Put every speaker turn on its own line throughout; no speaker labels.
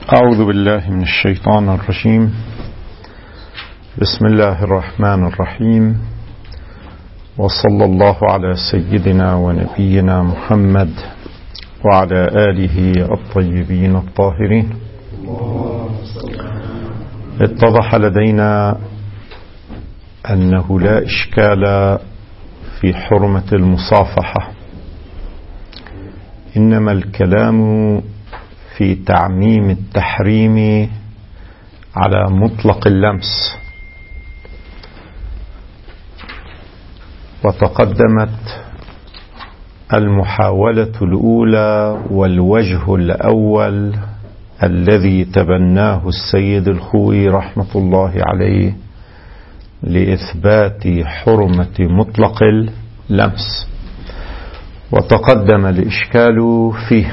أعوذ بالله من الشيطان الرجيم. بسم الله الرحمن الرحيم، وصلى الله على سيدنا ونبينا محمد وعلى آله الطيبين الطاهرين. اتضح لدينا أنه لا إشكال في حرمة المصافحة، إنما الكلام في تعميم التحريم على مطلق اللمس. وتقدمت المحاولة الأولى والوجه الأول الذي تبناه السيد الخوئي رحمة الله عليه لإثبات حرمة مطلق اللمس، وتقدم الإشكال فيه.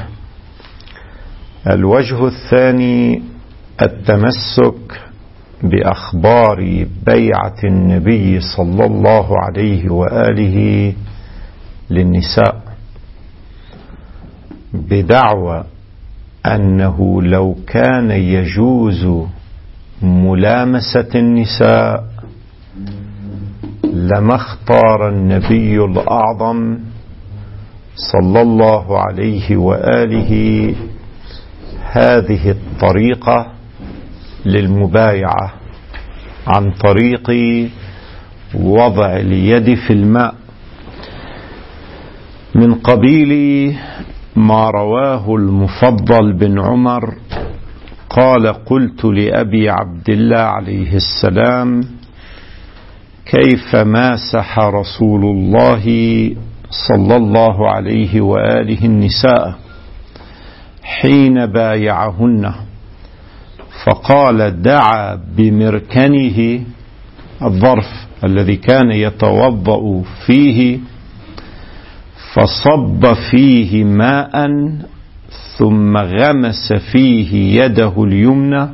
الوجه الثاني التمسك بأخبار بيعة النبي صلى الله عليه وآله للنساء، بدعوى أنه لو كان يجوز ملامسة النساء لما اختار النبي الأعظم صلى الله عليه وآله هذه الطريقة للمبايعة عن طريق وضع اليد في الماء، من قبيل ما رواه المفضل بن عمر قال: قلت لأبي عبد الله عليه السلام: كيف ماسح رسول الله صلى الله عليه وآله النساء حين بايعهن؟ فقال: دعا بمركنه، الظرف الذي كان يتوضأ فيه، فصب فيه ماء ثم غمس فيه يده اليمنى،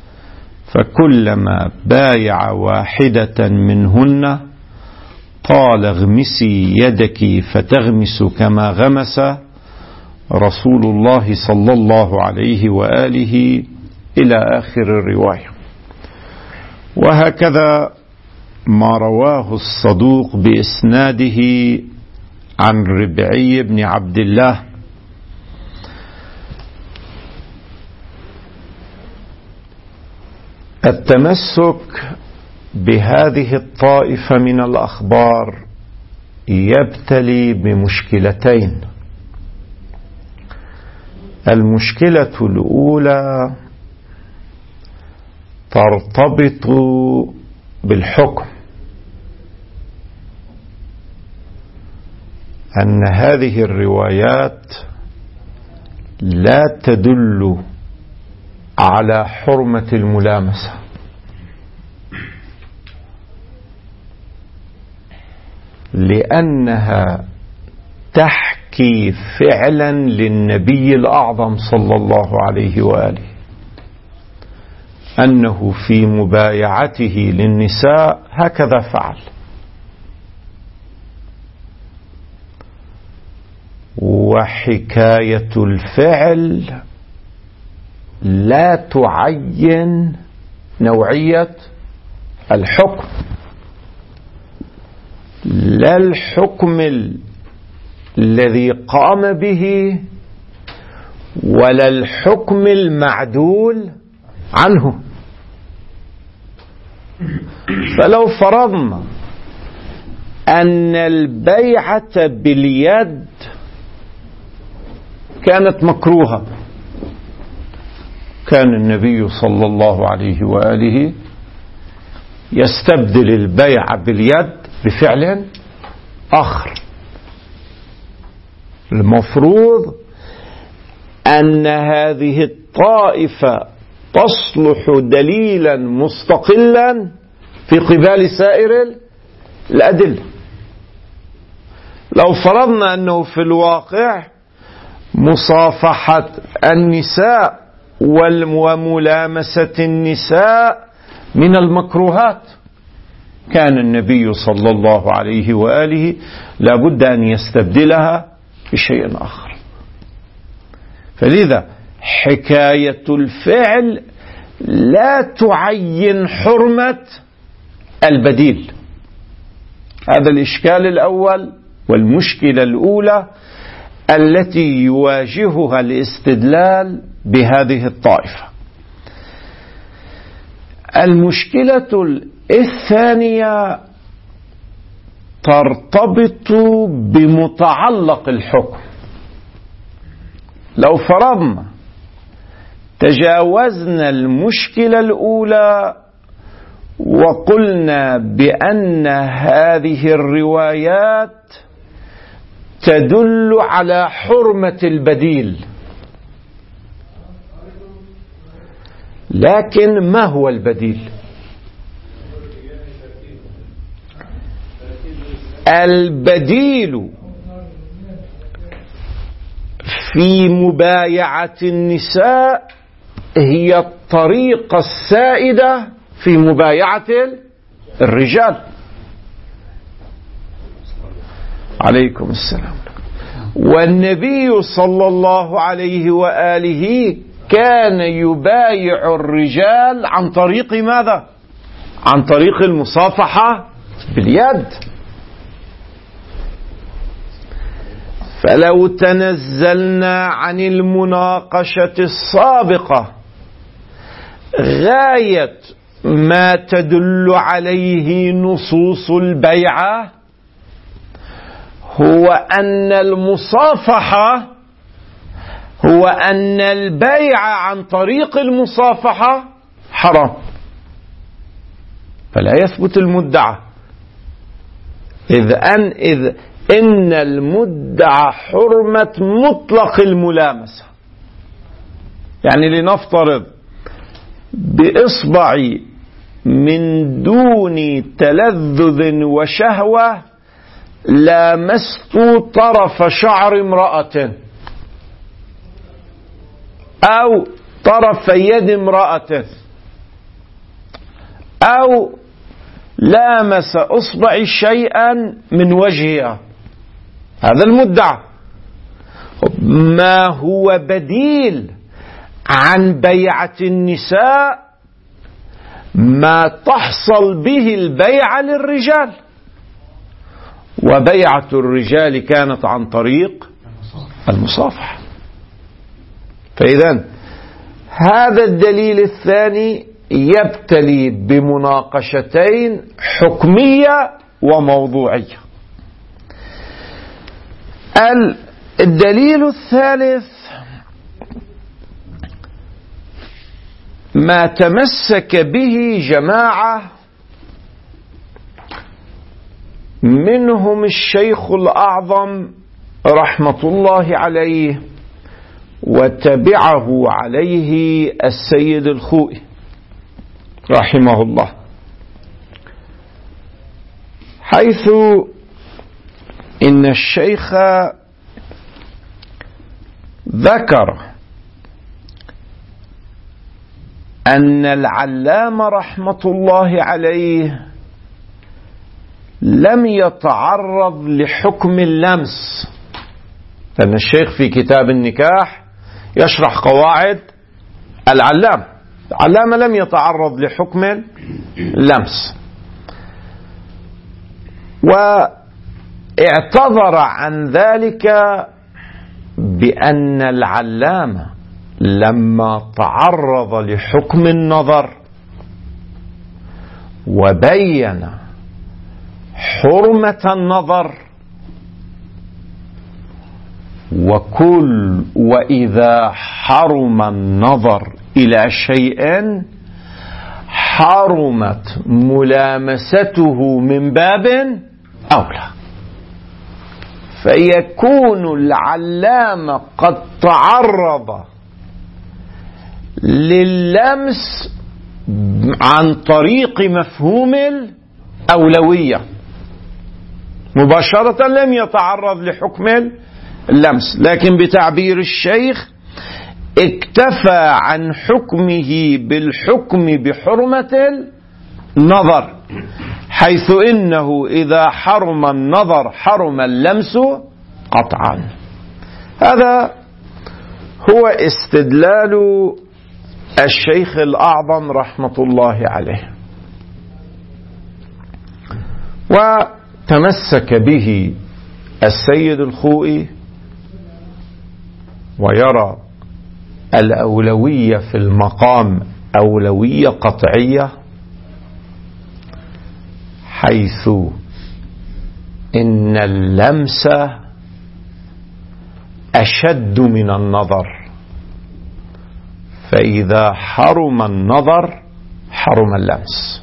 فكلما بايع واحدة منهن قال: اغمسي يدك فتغمس كما غمس رسول الله صلى الله عليه وآله، إلى آخر الرواية. وهكذا ما رواه الصدوق بإسناده عن ربعي بن عبد الله التمسك بهذه الطائفة من الأخبار يبتلي بمشكلتين. المشكلة الأولى ترتبط بالحكم، أن هذه الروايات لا تدل على حرمة الملامسة، لأنها تحكي فعلا للنبي الأعظم صلى الله عليه وآله أنه في مبايعته للنساء هكذا فعل. وحكاية الفعل لا تعين نوعية الحكم، لا الحكم الذي قام به ولا الحكم المعدول عنه. فلو فرضنا أن البيعة باليد كانت مكروهة، كان النبي صلى الله عليه وآله يستبدل البيع باليد بفعل آخر. المفروض أن هذه الطائفة تصلح دليلا مستقلا في قبال سائر الأدلة. لو فرضنا أنه في الواقع مصافحة النساء وملامسة النساء من المكروهات، كان النبي صلى الله عليه وآله لابد أن يستبدلها بشيء آخر. فلذا حكاية الفعل لا تعين حرمة البديل. هذا الإشكال الأول والمشكلة الأولى التي يواجهها الاستدلال بهذه الطائفة. المشكلة الثانية ترتبط بمتعلق الحكم. لو فرضنا تجاوزنا المشكلة الأولى وقلنا بأن هذه الروايات تدل على حرمة البديل، لكن ما هو البديل؟ البديل في مبايعة النساء هي الطريقة السائدة في مبايعة الرجال. عليكم السلام. والنبي صلى الله عليه وآله كان يبايع الرجال عن طريق ماذا؟ عن طريق المصافحة باليد. فلو تنزلنا عن المناقشة السابقة غاية ما تدل عليه نصوص البيعة هو أن المصافحة هو أن البيع عن طريق المصافحة حرام، فلا يثبت المدعى. إذ إن المدعى حرمة مطلق الملامسة. يعني لنفترض بإصبعي من دون تلذذ وشهوة لامست طرف شعر امرأة أو طرف يد امرأة أو لامس أصبعي شيئا من وجهها، هذا المدعى. ما هو بديل عن بيعة النساء؟ ما تحصل به البيعة للرجال، وبيعة الرجال كانت عن طريق المصافحة. فإذا هذا الدليل الثاني يبتلي بمناقشتين حكمية وموضوعية. الدليل الثالث ما تمسك به جماعة منهم الشيخ الأعظم رحمة الله عليه وتبعه عليه السيد الخوئي رحمه الله، حيث إن الشيخ ذكر أن العلامة رحمة الله عليه لم يتعرض لحكم اللمس، لأن الشيخ في كتاب النكاح يشرح قواعد العلامة لم يتعرض لحكم اللمس، واعتذر عن ذلك بأن العلامة لما تعرض لحكم النظر وبين حرمة النظر وإذا حرم النظر إلى شيء حرمت ملامسته من باب أولى، فيكون العلامة قد تعرض لللمس عن طريق مفهوم الأولوية مباشرة، لم يتعرض لحكم اللمس، لكن بتعبير الشيخ اكتفى عن حكمه بالحكم بحرمة النظر، حيث إنه إذا حرم النظر حرم اللمس قطعا. هذا هو استدلال الشيخ الأعظم رحمة الله عليه، وتمسك به السيد الخوئي، ويرى الأولوية في المقام أولوية قطعية، حيث إن اللمس أشد من النظر، فإذا حرم النظر حرم اللمس.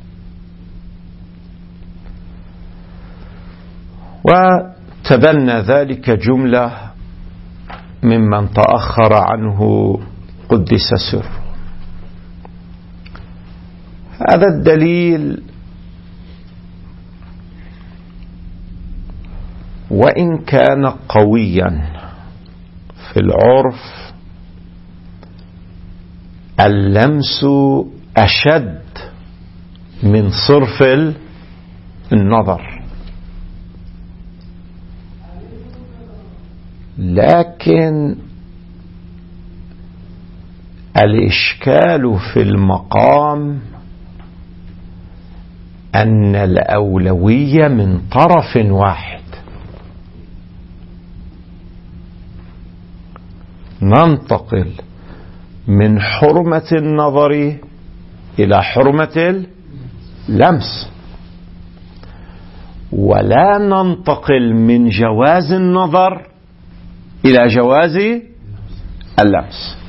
وتبنى ذلك جملة ممن تأخر عنه قدس سره. هذا الدليل وإن كان قويا في العرف، اللمس أشد من صرف النظر، لكن الإشكال في المقام أن الأولوية من طرف واحد، ننتقل من حرمة النظر إلى حرمة اللمس، ولا ننتقل من جواز النظر إلى جواز اللمس.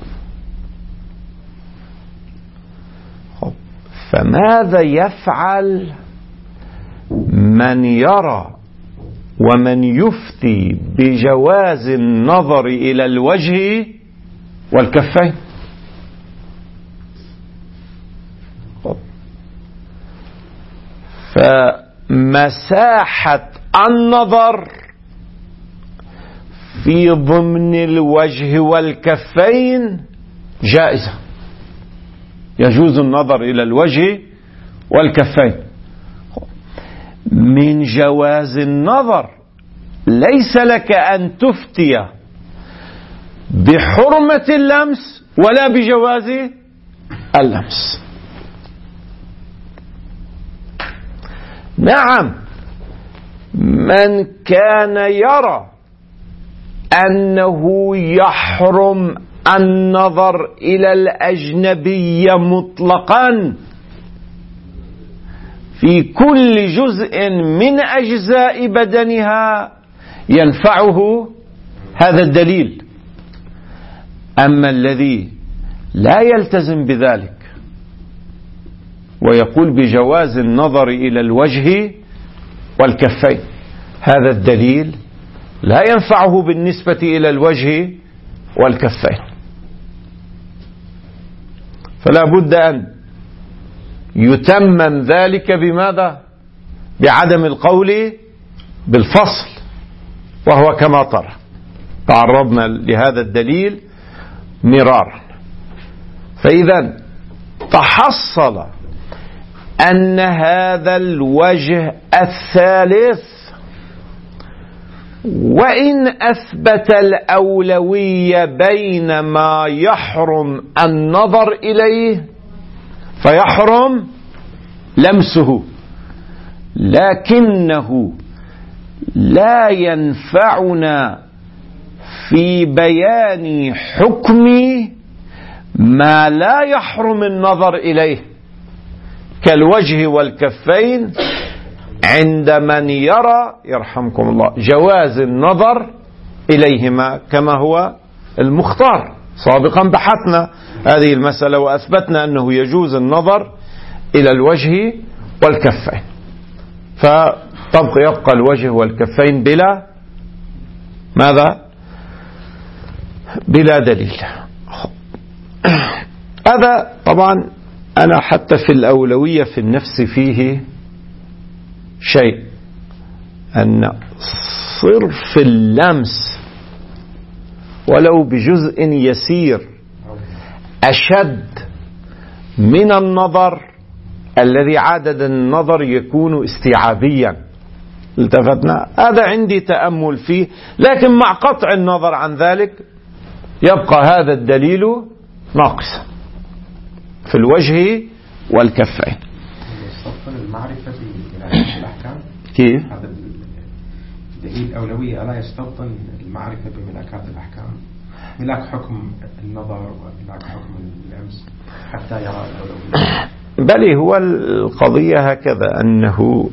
فماذا يفعل من يرى ومن يفتي بجواز النظر إلى الوجه والكفين؟ فمساحة النظر في ضمن الوجه والكفين جائزة، يجوز النظر إلى الوجه والكفين. من جواز النظر ليس لك أن تفتي بحرمة اللمس ولا بجواز اللمس. نعم، من كان يرى أنه يحرم النظر إلى الأجنبية مطلقا في كل جزء من أجزاء بدنها ينفعه هذا الدليل. أما الذي لا يلتزم بذلك ويقول بجواز النظر إلى الوجه والكفين، هذا الدليل لا ينفعه بالنسبة إلى الوجه والكفين. فلا بد أن يتمم ذلك بماذا؟ بعدم القول بالفصل، وهو كما ترى تعرضنا لهذا الدليل مرارا. فإذا تحصل أن هذا الوجه الثالث وإن أثبت الأولوية بين ما يحرم النظر إليه فيحرم لمسه، لكنه لا ينفعنا في بيان حكم ما لا يحرم النظر إليه كالوجه والكفين عند من يرى يرحمكم الله جواز النظر إليهما كما هو المختار. سابقا بحثنا هذه المسألة وأثبتنا أنه يجوز النظر إلى الوجه والكفين، يبقى الوجه والكفين بلا ماذا؟ بلا دليل. هذا طبعا أنا حتى في الأولوية في النفس فيه شيء، أن صرف اللمس ولو بجزء يسير أشد من النظر الذي عادة النظر يكون استيعابيا. التفتنا، هذا عندي تأمل فيه، لكن مع قطع النظر عن ذلك يبقى هذا الدليل ناقصا في الوجه والكفين.
المعرفة بملاكات الأحكام
كيف؟
هذا دليل الأولوية، ألا يستبطن المعرفة بملاكات الأحكام، ملاك حكم النظر وملاك حكم اللمس حتى يرى الأولوية؟
بل هو القضية هكذا، أنه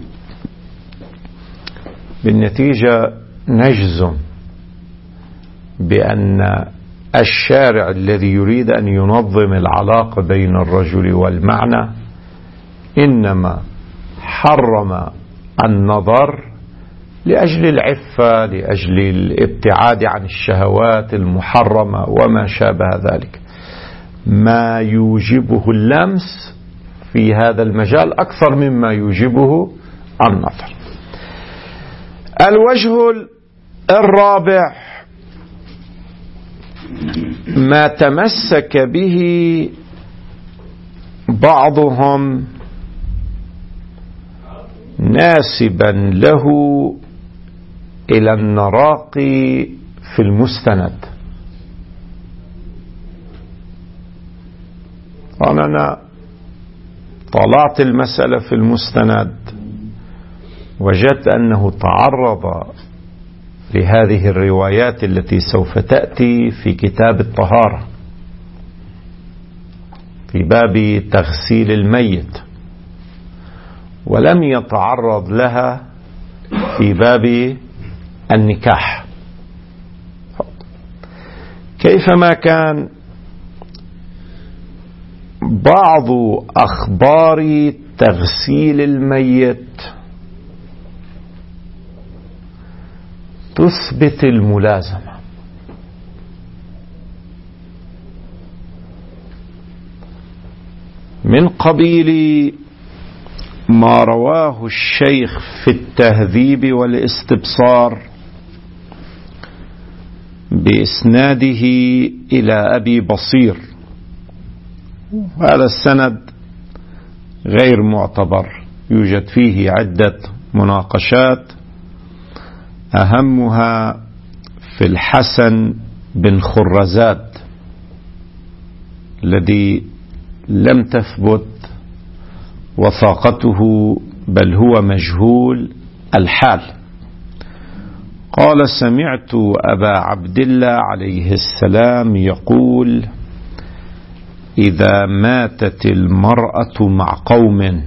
بالنتيجة نجزم بأن الشارع الذي يريد أن ينظم العلاقة بين الرجل والمعنى إنما حرم النظر لأجل العفة، لأجل الابتعاد عن الشهوات المحرمة وما شابه ذلك. ما يوجبه اللمس في هذا المجال أكثر مما يوجبه النظر. الوجه الرابع ما تمسك به بعضهم ناسبا له إلى النراقي في المستند. أنا طلعت المسألة في المستند، وجدت أنه تعرض لهذه الروايات التي سوف تأتي في كتاب الطهارة في باب تغسيل الميت، ولم يتعرض لها في باب النكاح. كيفما كان، بعض أخبار تغسيل الميت تثبت الملازمة، من قبيل ما رواه الشيخ في التهذيب والاستبصار بإسناده إلى أبي بصير. هذا السند غير معتبر، يوجد فيه عدة مناقشات، أهمها في الحسن بن خرزاد الذي لم تثبت وثاقته، بل هو مجهول الحال. قال: سمعت أبا عبد الله عليه السلام يقول: إذا ماتت المرأة مع قوم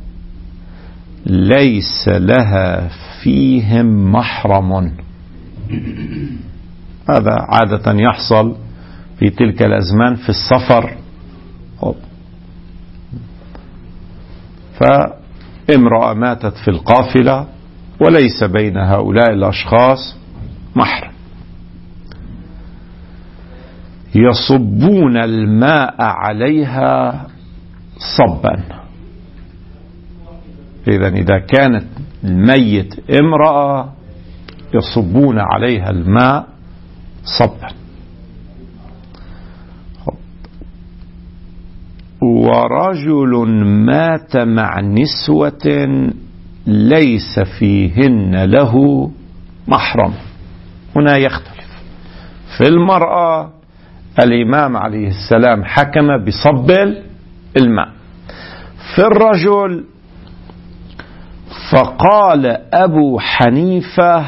ليس لها فيهم محرم. هذا عادة يحصل في تلك الأزمان في السفر، فامرأة ماتت في القافلة وليس بين هؤلاء الأشخاص محرم، يصبون الماء عليها صبا. إذا كانت الميت امرأة يصبون عليها الماء صبا. ورجل مات مع نسوة ليس فيهن له محرم. هنا يختلف. في المرأة الإمام عليه السلام حكم بصب الماء. في الرجل فقال أبو حنيفة: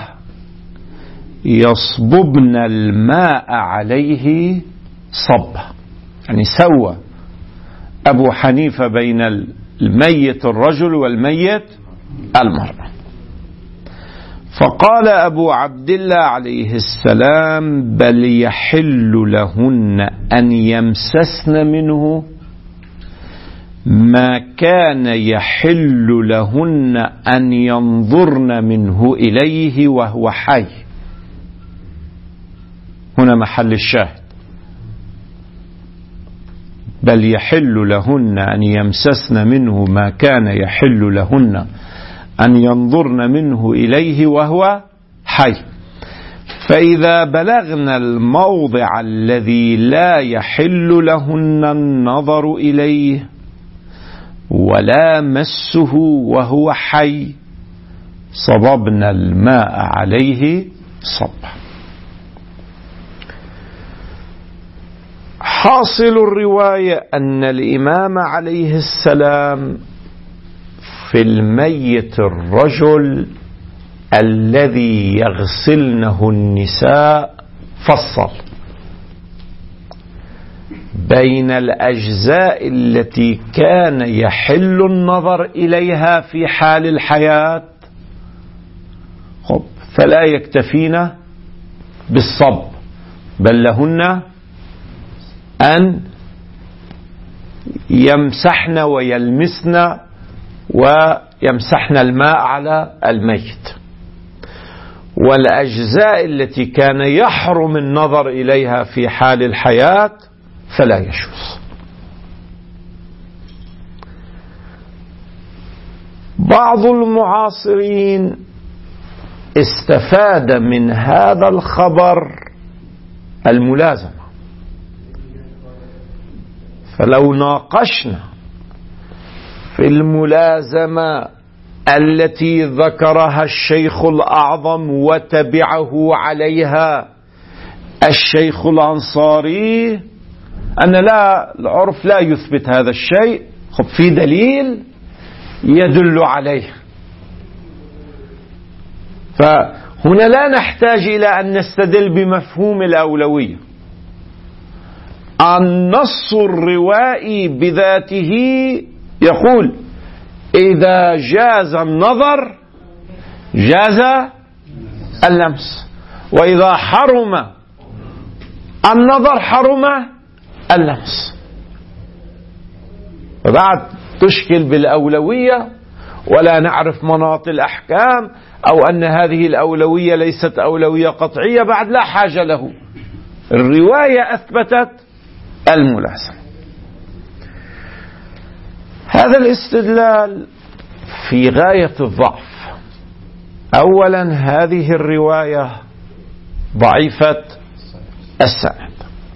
يصببن الماء عليه صبا. يعني سوى أبو حنيفة بين الميت الرجل والميت المرأة. فقال أبو عبد الله عليه السلام: بل يحل لهن أن يمسسن منه ما كان يحل لهن أن ينظرن منه إليه وهو حي. هنا محل الشاهد. بل يحل لهن أن يمسسن منه ما كان يحل لهن أن ينظرن منه إليه وهو حي. فإذا بلغنا الموضع الذي لا يحل لهن النظر إليه ولا مسه وهو حي صببنا الماء عليه صبا. حاصل الرواية أن الإمام عليه السلام في الميت الرجل الذي يغسلنه النساء فصل بين الأجزاء التي كان يحل النظر إليها في حال الحياة فلا يكتفين بالصب بل لهن أن يمسحن ويلمسن ويمسحن الماء على الميت، والأجزاء التي كان يحرم النظر إليها في حال الحياة فلا يجوز. بعض المعاصرين استفاد من هذا الخبر الملازمة، فلو ناقشنا في الملازمة التي ذكرها الشيخ الأعظم وتبعه عليها الشيخ الأنصاري أن لا العرف لا يثبت هذا الشيء، في دليل يدل عليه، فهنا لا نحتاج إلى أن نستدل بمفهوم الأولوية. النص الروائي بذاته يقول إذا جاز النظر جاز اللمس، وإذا حرم النظر حرم اللمس. وبعد تشكل بالأولوية ولا نعرف مناط الأحكام أو أن هذه الأولوية ليست أولوية قطعية، بعد لا حاجة له، الرواية أثبتت الملازمة. هذا الاستدلال في غاية الضعف. أولا هذه الرواية ضعيفة السند.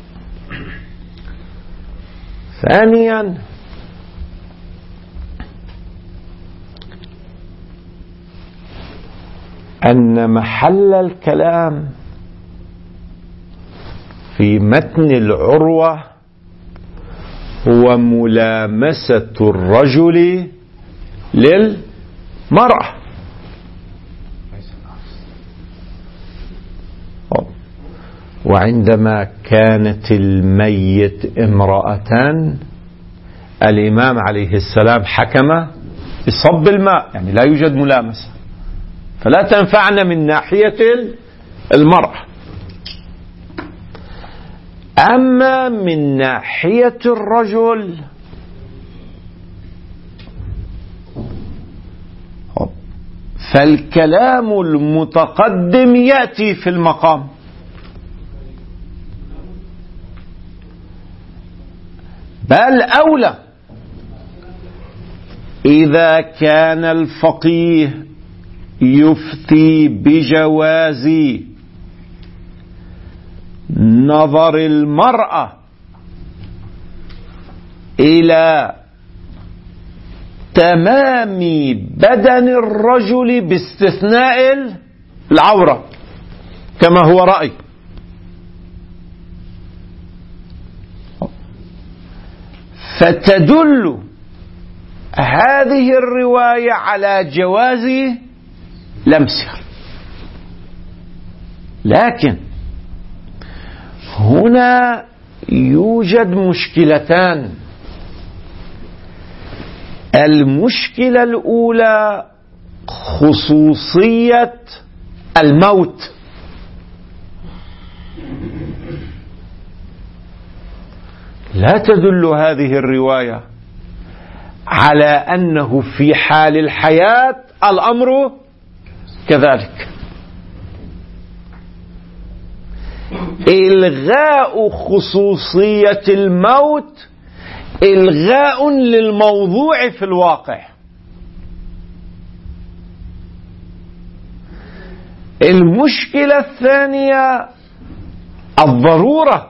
ثانيا أن محل الكلام في متن العروة هو ملامسة الرجل للمرأة، وعندما كانت الميت امرأة الإمام عليه السلام حكم بصب الماء، يعني لا يوجد ملامسة، فلا تنفعنا من ناحية المرأة. أما من ناحية الرجل فالكلام المتقدم يأتي في المقام، بل أولى إذا كان الفقيه يفتي بجواز نظر المرأة إلى تمام بدن الرجل باستثناء العورة كما هو رأي، فتدل هذه الرواية على جواز لمسها. لكن هنا يوجد مشكلتان. المشكلة الأولى خصوصية الموت، لا تدل هذه الرواية على أنه في حال الحياة الأمر كذلك. إلغاء خصوصية الموت إلغاء للموضوع في الواقع. المشكلة الثانية الضرورة،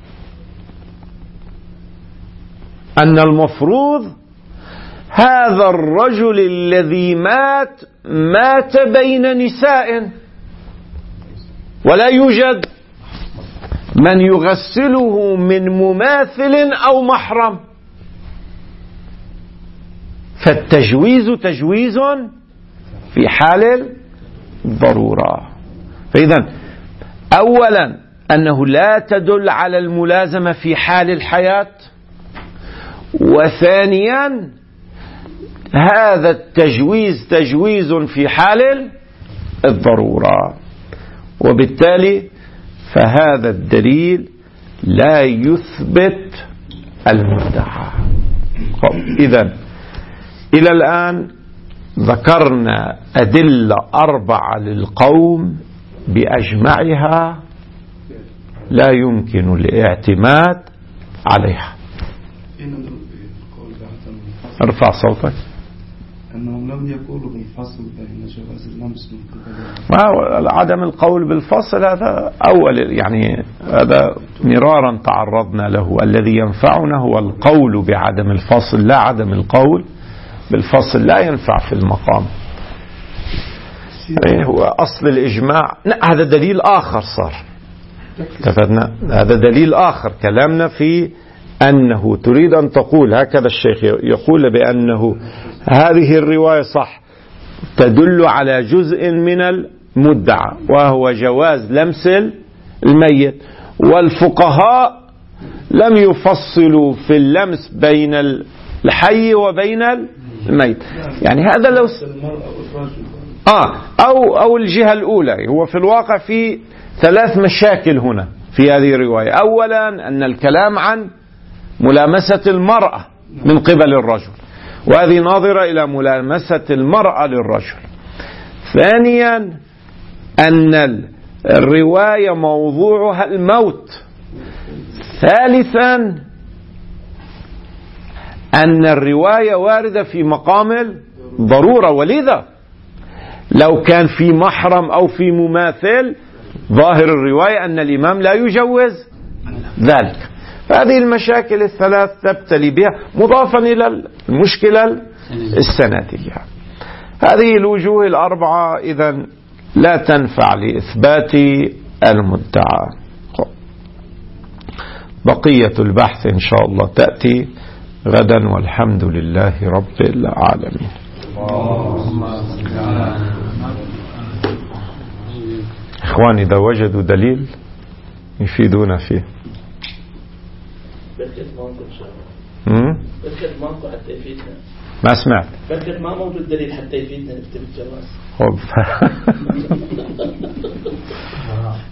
أن المفروض هذا الرجل الذي مات بين نساء ولا يوجد من يغسله من مماثل أو محرم، فالتجويز تجويز في حال الضرورة. فإذا أولا أنه لا تدل على الملازمة في حال الحياة، وثانيا هذا التجويز تجويز في حال الضرورة، وبالتالي فهذا الدليل لا يثبت المدعى. إذن إلى الآن ذكرنا أدلة 4 للقوم بأجمعها لا يمكن الاعتماد عليها. ارفع صوتك.
أنهم لم يقولوا بالفصل بين جواز اللمس من قبل.
عدم القول بالفصل هذا أول، يعني هذا مرارا تعرضنا له. الذي ينفعنا هو القول بعدم الفصل، لا عدم القول بالفصل لا ينفع في المقام. هو أصل الإجماع. هذا دليل آخر صار تفدنا. هذا دليل آخر. كلامنا في أنه تريد أن تقول هكذا الشيخ يقول بأنه هذه الرواية صح تدل على جزء من المدعى وهو جواز لمس الميت، والفقهاء لم يفصلوا في اللمس بين الحي وبين الميت. يعني هذا لو أو الجهة الأولى. هو في الواقع في 3 مشاكل هنا في هذه الرواية. أولا أن الكلام عن ملامسة المرأة من قبل الرجل، وهذه ناظرة إلى ملامسة المرأة للرجل. ثانيا أن الرواية موضوعها الموت. ثالثا أن الرواية واردة في مقام الضرورة، ولذا لو كان في محرم أو في مماثل ظاهر الرواية أن الإمام لا يجوز ذلك. فهذه المشاكل الثلاث تبتلي بها، مضافا إلى المشكلة السندية. هذه الوجوه 4 إذن لا تنفع لإثبات المدعى. بقية البحث إن شاء الله تأتي غدا، والحمد لله رب العالمين. إخواني إذا وجدوا دليل يفيدون فيه. ما سمعت.
بركة ما موجود دليل حتى يفيدنا نكتب الجواز.